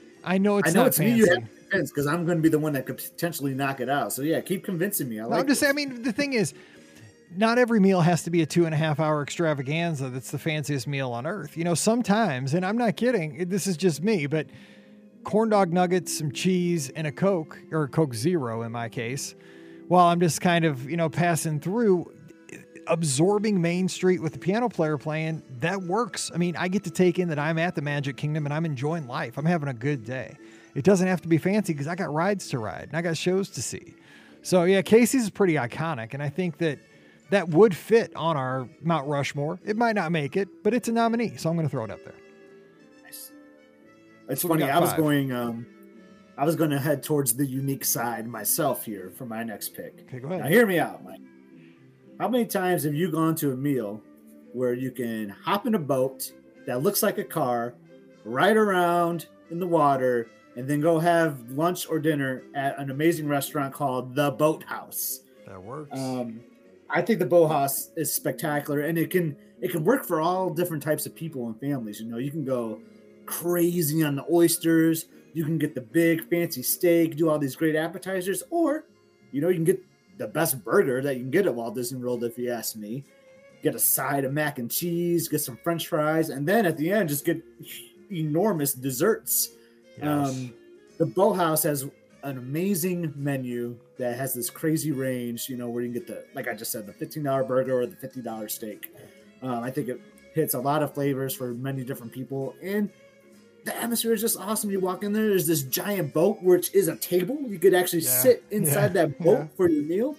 I know it's I know not it's fancy. me you have to convince, because I'm going to be the one that could potentially knock it out. So yeah, keep convincing me. I no, like I'm just saying, I mean, the thing is, not every meal has to be a two and a half hour extravaganza that's the fanciest meal on earth. You know, sometimes, and I'm not kidding, this is just me, but corn dog nuggets, some cheese, and a Coke, or a Coke Zero in my case, while I'm just kind of, you know, passing through, absorbing Main Street with the piano player playing, that works. I mean, I get to take in that I'm at the Magic Kingdom and I'm enjoying life. I'm having a good day. It doesn't have to be fancy because I got rides to ride and I got shows to see. So yeah, Casey's is pretty iconic, and I think that that would fit on our Mount Rushmore. It might not make it, but it's a nominee, so I'm going to throw it up there. Nice. It's so funny. I was five. going, um, I was going to head towards the unique side myself here for my next pick. Okay, go ahead. Now hear me out, Mike. How many times have you gone to a meal where you can hop in a boat that looks like a car, ride around in the water, and then go have lunch or dinner at an amazing restaurant called The Boathouse? That works. Um, I think The Boathouse is spectacular, and it can it can work for all different types of people and families. You know, you can go crazy on the oysters. You can get the big fancy steak, do all these great appetizers, or, you know, you can get the best burger that you can get at Walt Disney World, if you ask me. Get a side of mac and cheese, get some French fries, and then at the end, just get enormous desserts. Yes. Um, the Boathouse has an amazing menu that has this crazy range, you know, where you can get the, like I just said, the fifteen dollar burger or the fifty dollar steak. Um, I think it hits a lot of flavors for many different people, and the atmosphere is just awesome. You walk in there, there's this giant boat, which is a table. You could actually yeah. sit inside yeah. that boat yeah. for your meal.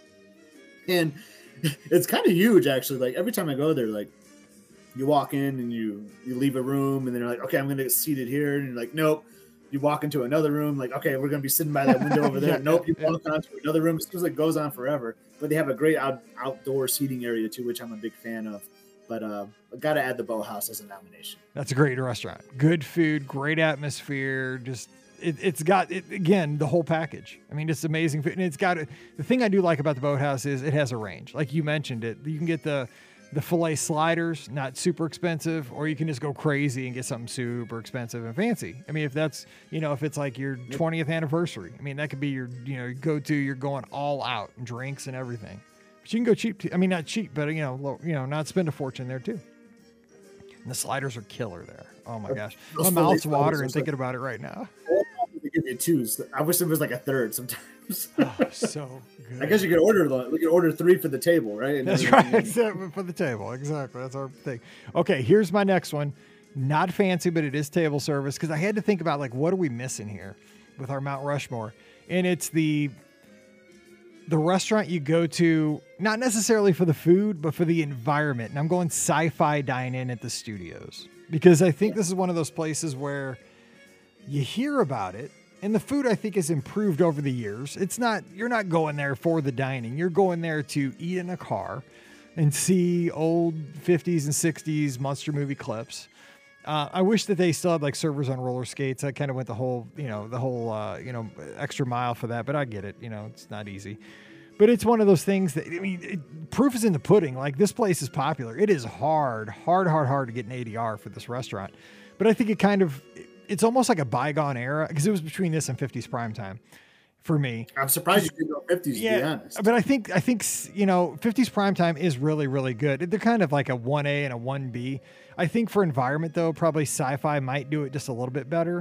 And it's kind of huge, actually. Like, every time I go there, like, you walk in and you, you leave a room, and then you're like, okay, I'm going to get seated here. And you're like, nope. You walk into another room, like, okay, we're going to be sitting by that window over there. yeah, nope. You yeah. walk onto another room. It feels like it goes on forever. But they have a great out, outdoor seating area, too, which I'm a big fan of. But uh, I got to add the Boathouse as a nomination. That's a great restaurant. Good food, great atmosphere. Just it, it's got it again the whole package. I mean, it's amazing food, and it's got the thing I do like about the Boathouse is it has a range. Like you mentioned it, you can get the the filet sliders, not super expensive, or you can just go crazy and get something super expensive and fancy. I mean, if that's, you know, if it's like your twentieth anniversary, I mean, that could be your, you know, go to, you're going all out and drinks and everything. But you can go cheap. Too. I mean, not cheap, but, you know, low, you know, not spend a fortune there too. And the sliders are killer there. Oh my gosh. My mouth's watering thinking about it right now. They give you twos. I wish there was like a third sometimes. Oh, so good. I guess you could order the, we could order three for the table, right? And That's right. Except for the table. Exactly. That's our thing. Okay, here's my next one. Not fancy, but it is table service, because I had to think about, like, what are we missing here with our Mount Rushmore? And it's the the restaurant you go to, not necessarily for the food, but for the environment. And I'm going Sci-Fi Dine-In at the studios, because I think this is one of those places where you hear about it, and the food, I think, has improved over the years. It's not, you're not going there for the dining. You're going there to eat in a car and see old fifties and sixties monster movie clips. Uh, I wish that they still had like servers on roller skates. I kind of went the whole, you know, the whole, uh, you know, extra mile for that, but I get it. You know, it's not easy. But it's one of those things that, I mean, it, proof is in the pudding. Like, this place is popular. It is hard, hard, hard, hard to get an A D R for this restaurant. But I think it kind of, it's almost like a bygone era, because it was between this and fifties primetime for me. I'm surprised you didn't go fifties, yeah, to be honest. But I think, I think, you know, fifties primetime is really, really good. They're kind of like a one A and a one B. I think for environment, though, probably Sci-Fi might do it just a little bit better.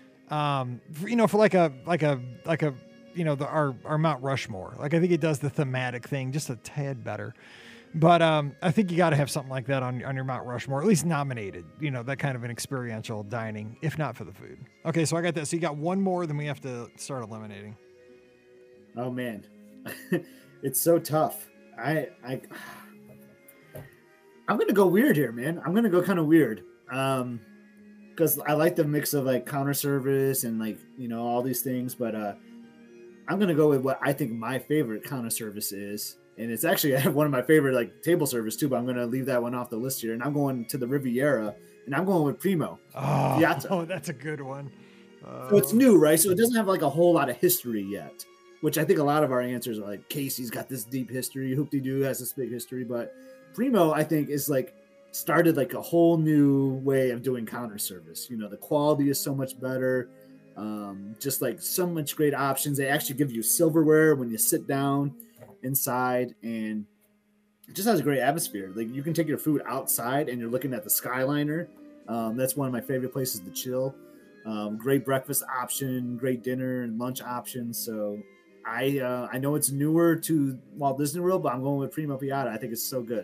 Um, for, you know, for like a, like a, like a, you know, the, our, our Mount Rushmore. Like, I think it does the thematic thing just a tad better. But um, I think you got to have something like that on, on your Mount Rushmore, at least nominated, you know, that kind of an experiential dining, if not for the food. Okay, so I got that. So you got one more, then we have to start eliminating. Oh, man. It's so tough. I, I, I'm going to go weird here, man. I'm going to go kind of weird. Um, because I like the mix of like counter service and like, you know, all these things, but uh, I'm going to go with what I think my favorite counter service is. And it's actually one of my favorite like table service too, but I'm going to leave that one off the list here. And I'm going to the Riviera, and I'm going with Primo. Oh, Piazza. oh that's a good one. Uh, So it's new, right? So it doesn't have like a whole lot of history yet, which I think a lot of our answers are like Casey's got this deep history, Hoop-de-Doo has this big history, but Primo, I think, is like started like a whole new way of doing counter service. You know, the quality is so much better. Um, just like so much great options. They actually give you silverware when you sit down inside, and it just has a great atmosphere. Like, you can take your food outside and you're looking at the Skyliner. Um, that's one of my favorite places to chill. Um, great breakfast option, great dinner and lunch options. So I uh, I know it's newer to Walt Disney World, but I'm going with Primo Piazza. I think it's so good.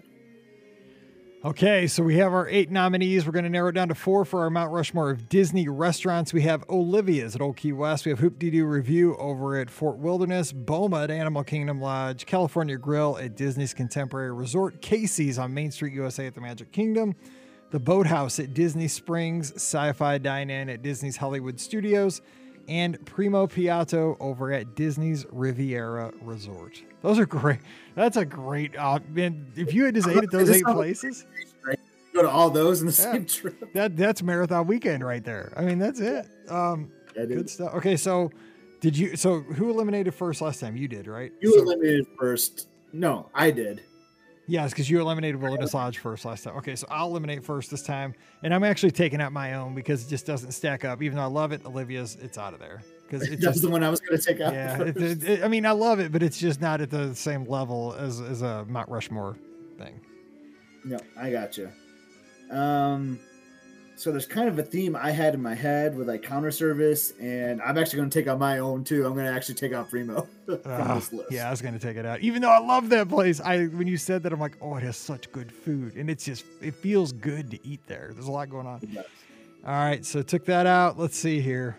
Okay, so we have our eight nominees. We're going to narrow it down to four for our Mount Rushmore of Disney restaurants. We have Olivia's at Old Key West. We have Hoop-de-Doo Review over at Fort Wilderness, Boma at Animal Kingdom Lodge, California Grill at Disney's Contemporary Resort, Casey's on Main Street, U S A at the Magic Kingdom, the Boathouse at Disney Springs, Sci-Fi Dine-In at Disney's Hollywood Studios, and Primo Piazza over at Disney's Riviera Resort. Those are great. That's a great, uh, man, if you had just ate at those eight places. Right? Go to all those in the Yeah. same trip. That that's marathon weekend right there. I mean, that's it. Um, That good is. stuff. Okay, so did you? So who eliminated first last time? You did, right? You So- eliminated first. No, I did. Yes, because you eliminated Wilderness Lodge first last time. Okay, so I'll eliminate first this time, and I'm actually taking out my own because it just doesn't stack up. Even though I love it, Olivia's, it's out of there because it's That's just, the one I was going to take out. yeah. first. It, it, it- I mean, I love it, but it's just not at the same level as as a Mount Rushmore thing. No, I got you. Um, so there's kind of a theme I had in my head with like counter service, and I'm actually going to take out my own too. I'm going to actually take out Primo from Ah, this list. yeah, I was gonna take it out. Even though I love that place, I when you said that, I'm like, oh, it has such good food, and it's just it feels good to eat there. There's a lot going on. It does. All right, so took that out. Let's see here.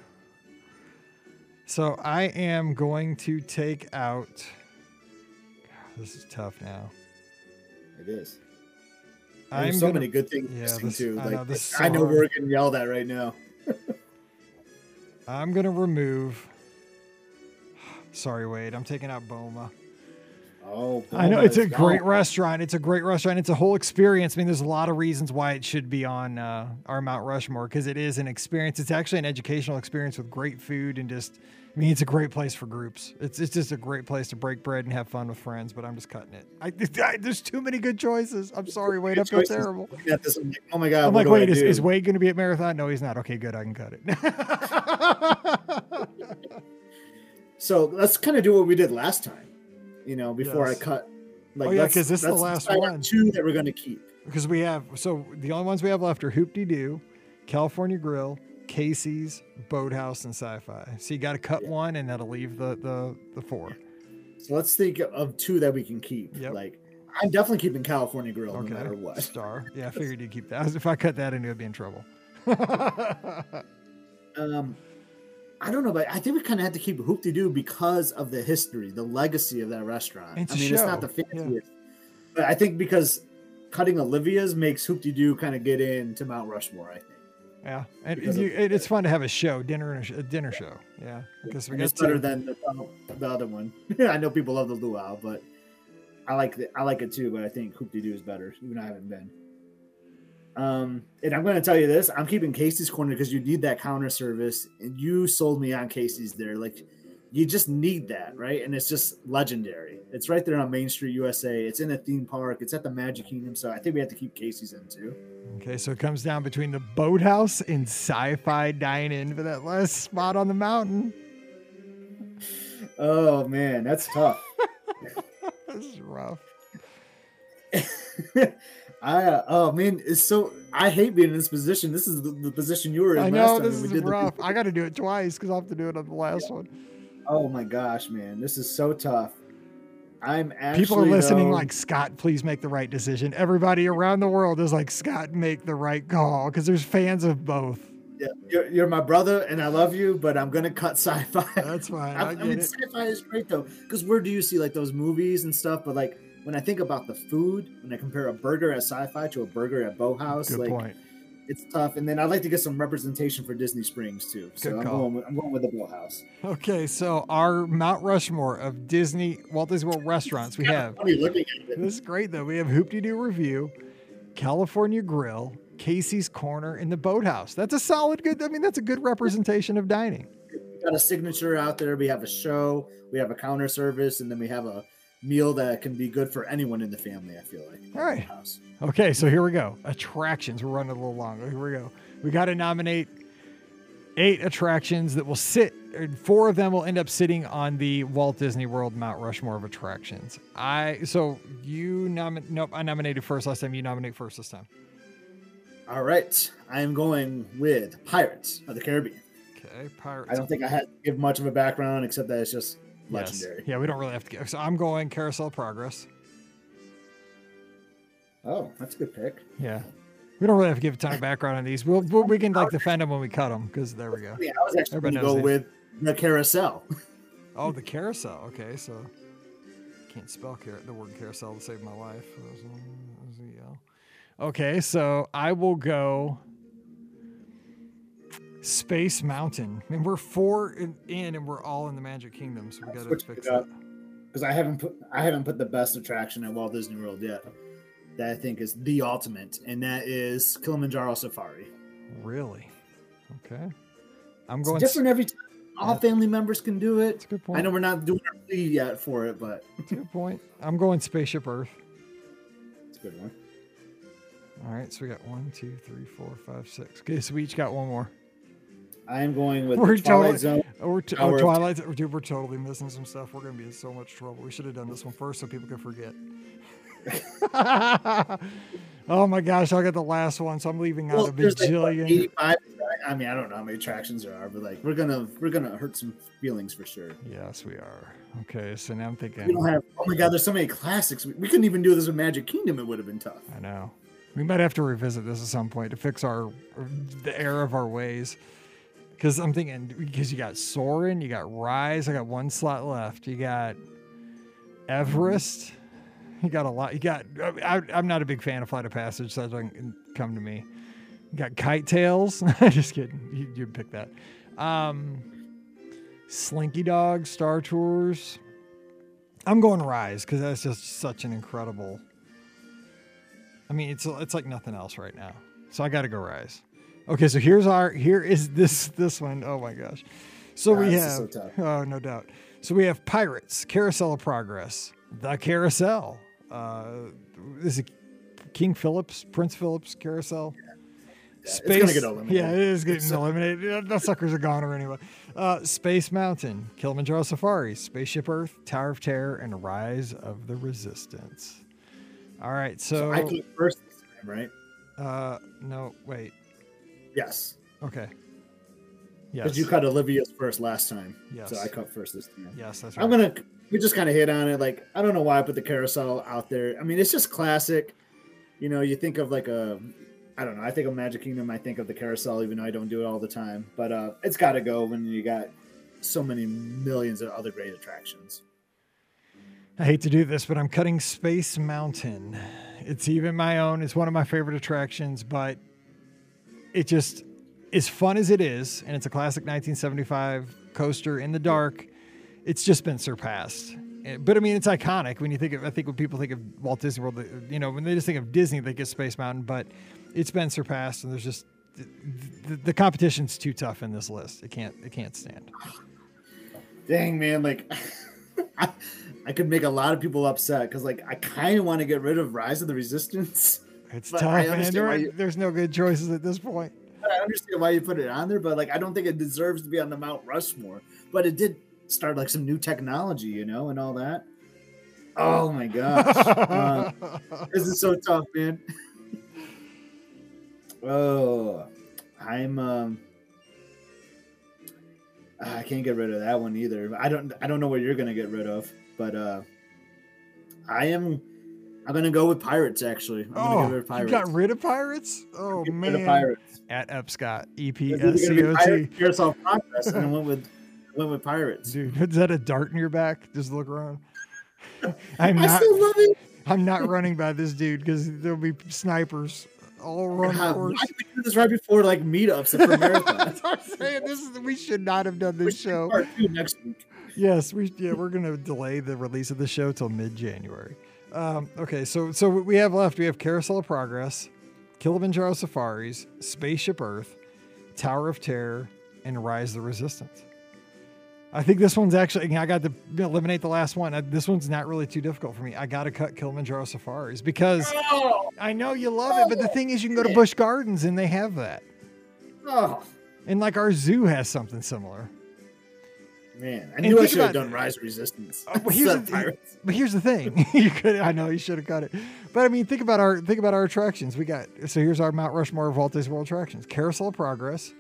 So I am going to take out. God, this is tough now. It is. I'm There's so gonna- many good things Yeah, missing this- too. I Like, know, this is I so know hard. we're getting yelled at right now. I'm gonna remove. Sorry, Wade. I'm taking out Boma. Oh, I know it's a Boma's great gone. restaurant. It's a great restaurant. It's a whole experience. I mean, there's a lot of reasons why it should be on uh, our Mount Rushmore because it is an experience. It's actually an educational experience with great food and just. I mean, it's a great place for groups. It's it's just a great place to break bread and have fun with friends. But I'm just cutting it. I, I, there's too many good choices. I'm sorry, Wade. I feel Choices. terrible. Looking at this, I'm like, oh my god! I'm what like, do I wait, is, do? is Wade going to be at Marathon? No, he's not. Okay, good. I can cut it. So let's kind of do what we did last time. You know, before Yes. I cut. Like, Oh, yeah, let's- 'cause this is the let's last decide on one. Two that we're going to keep. Because we have, so the only ones we have left are Hoop-Dee-Doo, California Grill, Casey's, Boathouse, and Sci-Fi. So you got to cut Yeah. one, and that'll leave the the the four. So let's think of two that we can keep. Yep. Like, I'm definitely keeping California Grill Okay. no matter what. Star. Yeah, I figured you'd keep that. If I cut that into it, I'd be in trouble. Um, I don't know, but I think we kind of had to keep Hoop-Dee-Doo because of the history, the legacy of that restaurant. It's I a mean, it's show. not the Yeah. fanciest, but I think because cutting Olivia's makes Hoop-Dee-Doo kind of get into Mount Rushmore. I think. Yeah, and, Because and of- you, it, it's fun to have a show, dinner and a, sh- a dinner show. Yeah, because we And got it's better two. than the, the other one. I know people love the luau, but I like the, I like it too. But I think Hoop-Dee-Doo is better, even though I haven't been. Um, and I'm going to tell you this: I'm keeping Casey's Corner because you need that counter service, and you sold me on Casey's there. Like, you just need that, right? And it's just legendary. It's right there on Main Street, U S A. It's in a theme park. It's at the Magic Kingdom, so I think we have to keep Casey's in too. Okay, so it comes down between the Boathouse and Sci-Fi Dine-In for that last spot on the mountain. Oh man, that's tough. This is rough. I uh, oh man, it's so I hate being in this position. This is the, the position you were in. I last know time this when we is did the- rough. I got to do it twice because I have to do it on the last one. Oh my gosh, man, this is so tough. I'm actually People are listening though- like, Scott, please make the right decision. Everybody around the world is like, Scott, make the right call because there's fans of both. yeah, you're, you're my brother and I love you, but I'm gonna cut sci-fi. That's fine. I I, I get mean, it. sci-fi is great though, because where do you see like those movies and stuff? But like when I think about the food, when I compare a burger at Sci-Fi to a burger at Boathouse, Good like point. it's tough. And then I'd like to get some representation for Disney Springs too. So Good I'm call. going with I'm going with the Boathouse. Okay, so our Mount Rushmore of Disney, Walt Disney World restaurants, we have. Funny looking at it. This is great though. We have Hoop-Dee-Doo Review, California Grill, Casey's Corner, and the Boathouse. That's a solid good. I mean, that's a good representation of dining. We got a signature out there. We have a show. We have a counter service, and then we have a meal that can be good for anyone in the family. I feel like. All right. House. Okay, so here we go. Attractions. We're running a little long. Here we go. We got to nominate eight attractions that will sit. Or four of them will end up sitting on the Walt Disney World Mount Rushmore of attractions. I so you nominate. Nope, I nominated first last time. You nominate first this time. All right. I am going with Pirates of the Caribbean. Okay, Pirates. I don't think I had to give much of a background except that it's just Yes. legendary. Yeah, we don't really have to go. So I'm going Carousel of Progress. Oh, that's a good pick. Yeah. We don't really have to give a ton of background on these. We'll, we'll we can like defend them when we cut them because there we go. Yeah, I was actually Everybody going to knows go these. with the Carousel. Oh, the carousel. Okay, so can't spell car- the word carousel to save my life. Okay, so I will go Space Mountain. I mean, we're four in, in and we're all in the Magic Kingdom, so we got to Switch fix it up. that. Because I haven't put I haven't put the best attraction at Walt Disney World yet. That I think is the ultimate, and that is Kilimanjaro Safari. Really? Okay. I'm It's going. different every time. All Yeah. family members can do That's it. a good point. I know we're not doing our plea yet for it, but That's a good point. I'm going Spaceship Earth. it's a good one. All right, so we got one, two, three, four, five, six. Okay, so we each got one more. I am going with We're the Twilight totally- Zone. Oh, we're t- Tower oh of Twilight. Dude, we're totally missing some stuff. We're going to be in so much trouble. We should have done this one first so people could forget. Oh my gosh, I got the last one, so I'm leaving out Well, a there's like, what, bajillion. eighty-five. I mean, I don't know how many attractions there are, but like we're gonna we're gonna hurt some feelings for sure. Yes, we are. Okay, so now I'm We thinking. don't have. Oh my God, there's so many classics. We, we couldn't even do this with Magic Kingdom. It would have been tough. I know. We might have to revisit this at some point to fix our the error of our ways. Because I'm thinking, because you got Soarin', you got Rise, I got one slot left. You got Everest, you got a lot. You got. I, I'm not a big fan of Flight of Passage, so that doesn't come to me. You got Kite Tails. Just kidding. You you pick that. Um, Slinky Dog, Star Tours. I'm going Rise because that's just such an incredible. I mean, it's it's like nothing else right now. So I got to go Rise. Okay, so here's our here is this this one. Oh my gosh. So Ah, we this is have so tough. oh no doubt. So we have Pirates, Carousel of Progress, The Carousel. Uh, is it King Phillips, Prince Phillips Carousel? It's gonna get eliminated. Yeah, it is getting It's- eliminated. The suckers are goner anyway. Uh, Space Mountain, Kilimanjaro Safari, Spaceship Earth, Tower of Terror, and Rise of the Resistance. All right, so, So I clicked first this time, right? uh, no, wait. Yes. Okay. Yes. Because you cut Olivia's first last time. Yes. So I cut first this time. Yes, that's right. I'm gonna. We just kind of hit on it. Like I don't know why I put the carousel out there. I mean, it's just classic. You know, you think of like a. I don't know. I think of Magic Kingdom. I think of the carousel, even though I don't do it all the time. But uh, it's got to go when you got so many millions of other great attractions. I hate to do this, but I'm cutting Space Mountain. It's even my own. It's one of my favorite attractions, but it just, as fun as it is, and it's a classic nineteen seventy-five coaster in the dark, it's just been surpassed. Eh, But I mean, it's iconic when you think of, I think when people think of Walt Disney World, you know, when they just think of Disney, they get Space Mountain, but it's been surpassed, and there's just, the, the competition's too tough in this list. It can't, it can't stand. Dang man, like I, I could make a lot of people upset because like I kind of want to get rid of Rise of the Resistance. It's But tough, I man. understand why There, you- there's no good choices at this point. I understand why you put it on there, but like I don't think it deserves to be on the Mount Rushmore. But it did start like some new technology, you know, and all that. Oh my gosh, uh, this is so tough, man. Oh, I'm. Um, I can't get rid of that one either. I don't. I don't know what you're gonna get rid of, but uh, I am. I'm gonna go with Pirates. Actually, I'm gonna Oh, get rid of you Pirates. got rid of Pirates? Oh, Get man. rid of Pirates. At Epscott, E P It's either S gonna C be O T. Pirates, Carousel of Progress, and I went with went with Pirates. Dude, is that a dart in your back? Just look around. I'm I not. still love it. I'm not running by this dude because there'll be snipers all around the God, why course. did we do this right before like meetups and for marathons? That's what I'm saying. This is we should not have done We this should show. part two next week. Yes, we yeah we're gonna delay the release of the show till mid-January. Um, okay, so so what we have left, we have Carousel of Progress, Kilimanjaro Safaris, Spaceship Earth, Tower of Terror, and Rise of the Resistance. I think this one's actually, I got to eliminate the last one. I, this one's not really too difficult for me. I got to cut Kilimanjaro Safaris because Oh, I know you love it, but the thing is, you can go to Busch Gardens and they have that. oh And like our zoo has something similar. man, I And knew I think should have about- done Rise of Resistance. Uh, well, here's instead of the- Pirates. But here's the thing. you could I know you should have cut it. But I mean, think about our think about our attractions. We got so here's our Mount Rushmore of Walt Disney World attractions. Carousel of Progress,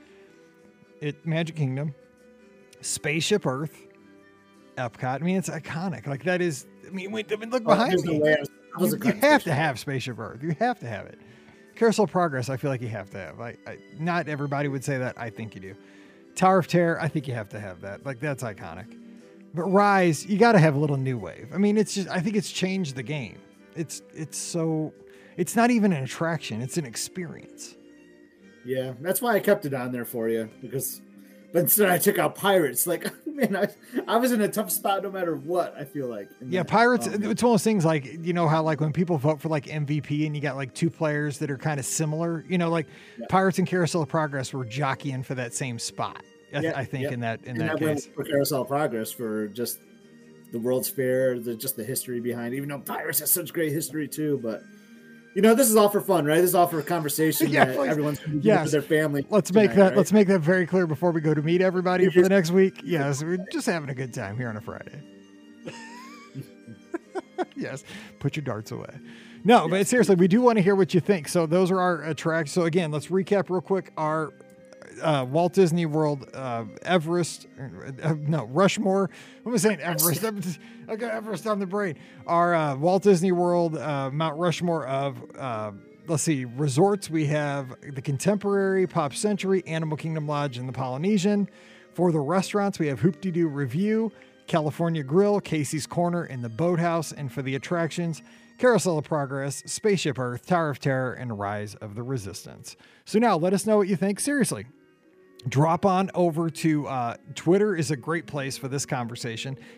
it Magic Kingdom, Spaceship Earth, Epcot. I mean, it's iconic. Like that is I mean, wait, I mean look Oh, behind there's no me. way I was- I You, wasn't you cutting have to Spaceship have Spaceship Earth. You have to have it. Carousel of Progress, I feel like you have to have. I, I, not everybody would say that. I think you do. Tower of Terror, I think you have to have that. Like, that's iconic. But Rise, you got to have a little new wave. I mean, it's just, I think it's changed the game. It's, it's so, it's not even an attraction. It's an experience. Yeah, that's why I kept it on there for you because, but instead I took out Pirates. Like, man, I, I was in a tough spot no matter what. I feel like. in Yeah, that. Pirates, Um, it's one of those things like, you know, how like when people vote for like M V P and you got like two players that are kind of similar, you know, like Yeah. Pirates and Carousel of Progress were jockeying for that same spot. I, Yeah, I think yeah. in that, in and that I went case. for Carousel of Progress for just the World's Fair, the just the history behind it. Even though Pirates has such great history too, but you know, this is all for fun, right? This is all for a conversation Yeah, that please. everyone's going to do Yes. for their family. Let's make tonight, that, right? let's make that very clear before we go to meet everybody for the next week. Yes. We're just having a good time here on a Friday. Yes. Put your darts away. No, but seriously, we do want to hear what you think. So those are our attractions. So again, let's recap real quick. Our uh, Walt Disney World, uh, Everest, uh, no, Rushmore. What was I saying? Everest. I got Everest on the brain. Our uh, Walt Disney World, uh, Mount Rushmore of, uh, let's see, resorts. We have the Contemporary, Pop Century, Animal Kingdom Lodge, and the Polynesian. For the restaurants, we have Hoop-Dee-Doo Review, California Grill, Casey's Corner, and the Boathouse. And for the attractions, Carousel of Progress, Spaceship Earth, Tower of Terror, and Rise of the Resistance. So now let us know what you think. Seriously, drop on over to uh, Twitter is a great place for this conversation.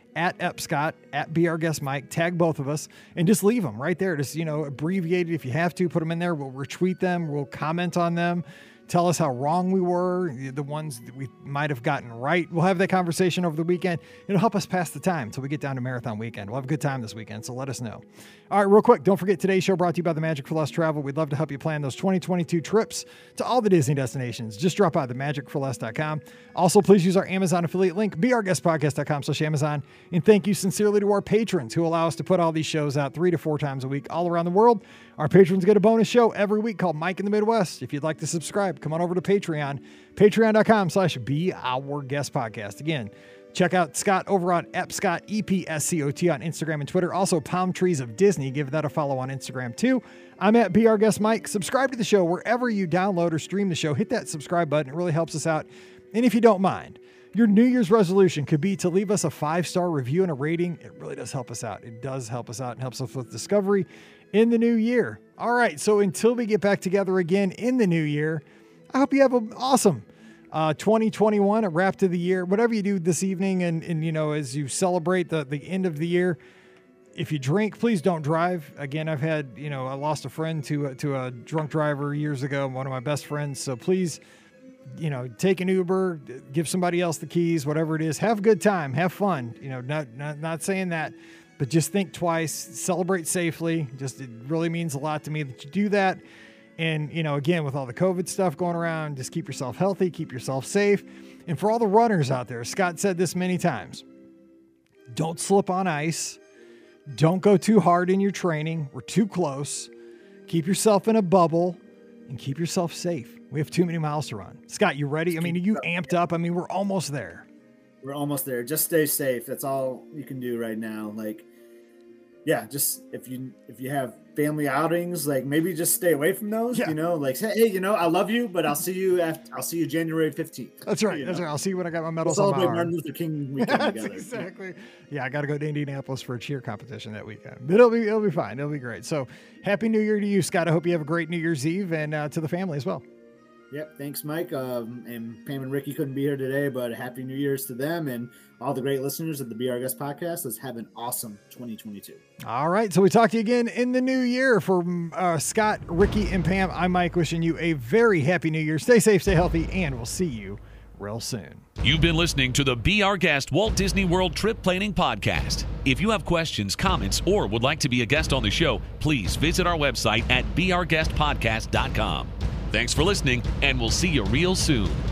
at Epscott, at Be Our Guest Mike, tag both of us, and just leave them right there. Just, you know, abbreviate it if you have to, put them in there. We'll retweet them. We'll comment on them. Tell us how wrong we were, the ones that we might have gotten right. We'll have that conversation over the weekend. It'll help us pass the time until we get down to Marathon Weekend. We'll have a good time this weekend, so let us know. All right, real quick, don't forget today's show brought to you by the Magic for Less Travel. We'd love to help you plan those twenty twenty-two trips to all the Disney destinations. Just drop by the magic for less dot com. Also, please use our Amazon affiliate link, be our guest podcast dot com slash Amazon. And thank you sincerely to our patrons who allow us to put all these shows out three to four times a week all around the world. Our patrons get a bonus show every week called Mike in the Midwest. If you'd like to subscribe, come on over to Patreon, patreon dot com slash be our guest podcast. Again, check out Scott over on Epscott, E P S C O T on Instagram and Twitter. Also, Palm Trees of Disney. Give that a follow on Instagram too. I'm at Be Our Guest Mike. Subscribe to the show wherever you download or stream the show. Hit that subscribe button. It really helps us out. And if you don't mind, your New Year's resolution could be to leave us a five-star review and a rating. It really does help us out. It does help us out and helps us with discovery in the new year. All right, so until we get back together again in the new year, I hope you have an awesome uh, twenty twenty-one, a wrap to the year, whatever you do this evening. And, and you know, as you celebrate the, the end of the year, if you drink, please don't drive. Again, I've had, you know, I lost a friend to, to a drunk driver years ago, one of my best friends. So please, you know, take an Uber, give somebody else the keys, whatever it is, have a good time, have fun, you know, not, not, not saying that, but just think twice, celebrate safely. Just, it really means a lot to me that you do that. And, you know, again, with all the COVID stuff going around, just keep yourself healthy, keep yourself safe. And for all the runners out there, Scott said this many times, don't slip on ice. Don't go too hard in your training. We're too close. Keep yourself in a bubble and keep yourself safe. We have too many miles to run. Scott, you ready? I mean, are you amped up? I mean, we're almost there. We're almost there. Just stay safe. That's all you can do right now. Like, yeah, just if you if you have family outings, like maybe just stay away from those. Yeah. You know, like say, hey, you know, I love you, but I'll see you after. I'll see you January fifteenth. That's right. You That's know? right. I'll see you when I got my medals we'll on my celebrate arm. Martin Luther King weekend together. Exactly. Yeah, I got to go to Indianapolis for a cheer competition that weekend. But it'll be it'll be fine. It'll be great. So happy New Year to you, Scott. I hope you have a great New Year's Eve, and uh, to the family as well. Yep. Thanks, Mike. Um, and Pam and Ricky couldn't be here today, but happy New Year's to them and all the great listeners of the Be Our Guest podcast. Let's have an awesome twenty twenty-two. All right. So we talk to you again in the new year. For uh, Scott, Ricky, and Pam, I'm Mike, wishing you a very happy New Year. Stay safe, stay healthy, and we'll see you real soon. You've been listening to the Be Our Guest Walt Disney World Trip Planning Podcast. If you have questions, comments, or would like to be a guest on the show, please visit our website at be our guest podcast dot com. Thanks for listening, and we'll see you real soon.